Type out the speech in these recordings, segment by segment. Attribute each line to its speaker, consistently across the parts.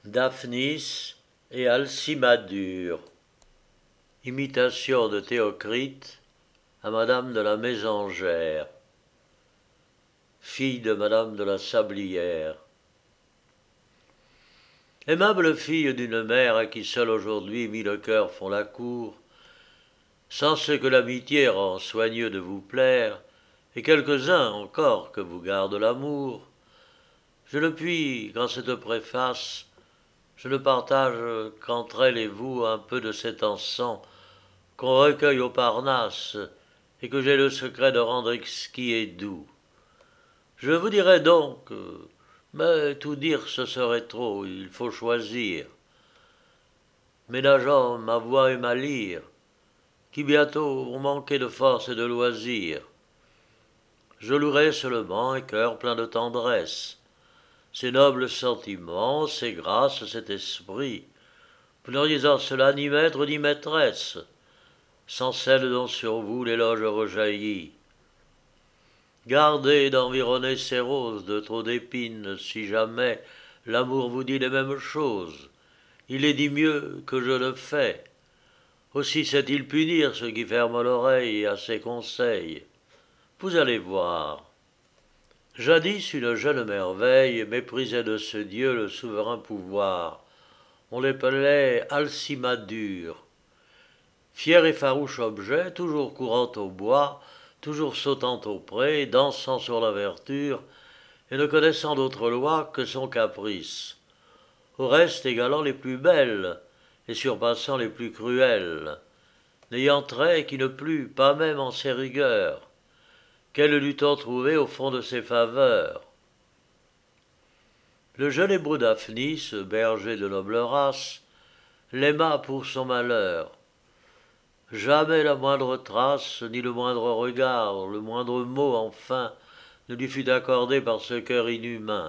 Speaker 1: Daphnis et Alcimadure. Imitation de Théocrite à Madame de la Mésangère, fille de Madame de la Sablière. Aimable fille d'une mère à qui seul aujourd'hui mille cœurs font la cour, sans ce que l'amitié rend soigneux de vous plaire, et quelques-uns encore que vous garde l'amour, je ne puis, qu'en cette préface, je ne partage qu'entre elle et vous un peu de cet encens qu'on recueille au Parnasse et que j'ai le secret de rendre exquis et doux. Je vous dirai donc, mais tout dire ce serait trop, il faut choisir. Ménageant ma voix et ma lyre, qui bientôt vont manquer de force et de loisir, je louerai seulement un cœur plein de tendresse, ces nobles sentiments, ces grâces, cet esprit. Vous n'auriez en cela ni maître ni maîtresse, sans celle dont sur vous l'éloge rejaillit. Gardez d'environner ces roses de trop d'épines, si jamais l'amour vous dit les mêmes choses. Il les dit mieux que je le fais. Aussi sait-il punir ceux qui ferment l'oreille à ses conseils. Vous allez voir. Jadis une jeune merveille méprisait de ce Dieu le souverain pouvoir. On l'appelait Alcimadure. Fier et farouche objet, toujours courant au bois, toujours sautant au pré, dansant sur la verdure, et ne connaissant d'autre loi que son caprice. Au reste égalant les plus belles, et surpassant les plus cruelles, n'ayant trait qui ne plût pas même en ses rigueurs, qu'elle l'eût-on trouvé au fond de ses faveurs. Le jeune hébreu Daphnis, berger de noble race, l'aima pour son malheur. Jamais la moindre trace, ni le moindre regard, le moindre mot, enfin, ne lui fut accordé par ce cœur inhumain.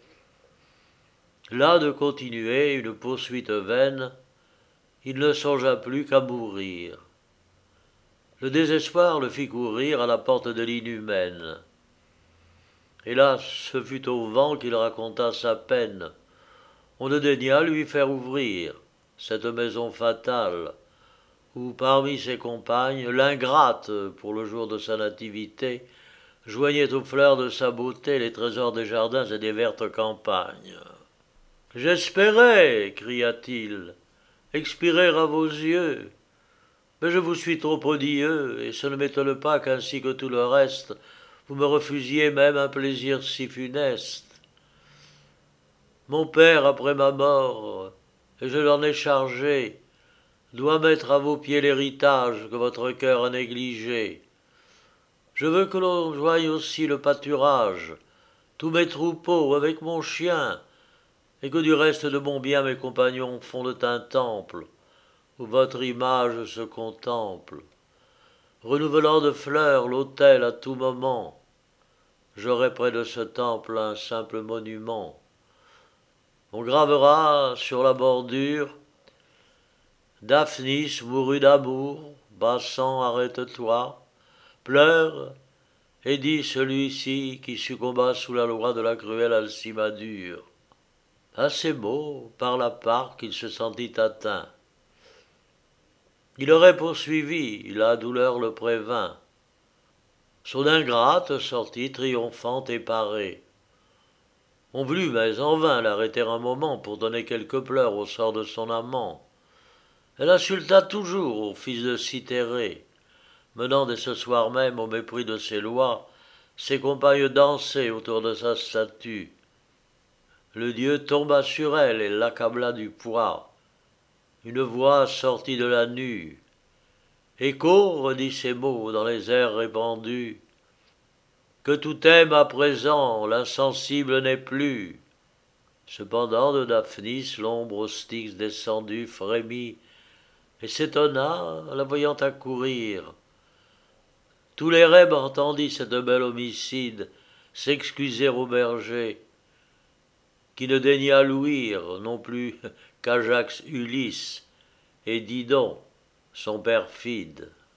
Speaker 1: Là de continuer une poursuite vaine, il ne songea plus qu'à mourir. Le désespoir le fit courir à la porte de l'inhumaine. Hélas, ce fut au vent qu'il raconta sa peine. On ne daigna lui faire ouvrir cette maison fatale, où parmi ses compagnes, l'ingrate, pour le jour de sa nativité, joignait aux fleurs de sa beauté les trésors des jardins et des vertes campagnes. « J'espérais, cria-t-il, expirer à vos yeux, mais je vous suis trop odieux, et ce ne m'étonne pas qu'ainsi que tout le reste, vous me refusiez même un plaisir si funeste. Mon père, après ma mort, et je l'en ai chargé, doit mettre à vos pieds l'héritage que votre cœur a négligé. Je veux que l'on joigne aussi le pâturage, tous mes troupeaux avec mon chien, et que du reste de mon bien mes compagnons fondent un temple, où votre image se contemple. Renouvelant de fleurs l'autel à tout moment, j'aurai près de ce temple un simple monument. On gravera sur la bordure « Daphnis mourut d'amour, Bassant, arrête-toi, pleure, et dit celui-ci qui succomba sous la loi de la cruelle Alcimadure. » À ces mots, par la part qu'il se sentit atteint. Il aurait poursuivi, la douleur le prévint. Son ingrate sortit triomphante et parée. On voulut, mais en vain, l'arrêter un moment pour donner quelques pleurs au sort de son amant. Elle insulta toujours au fils de Cythérée, menant dès ce soir même, au mépris de ses lois, ses compagnes danser autour de sa statue. Le dieu tomba sur elle et l'accabla du poids. Une voix sortit de la nue. Écho redit ces mots dans les airs répandus. Que tout aime à présent, l'insensible n'est plus. Cependant de Daphnis, l'ombre aux Styx descendue frémit et s'étonna, la voyant accourir. Tous les rêves entendit cette belle homicide s'excuser au berger, qui ne daigna louir non plus qu'Ajax Ulysse et Didon, son perfide.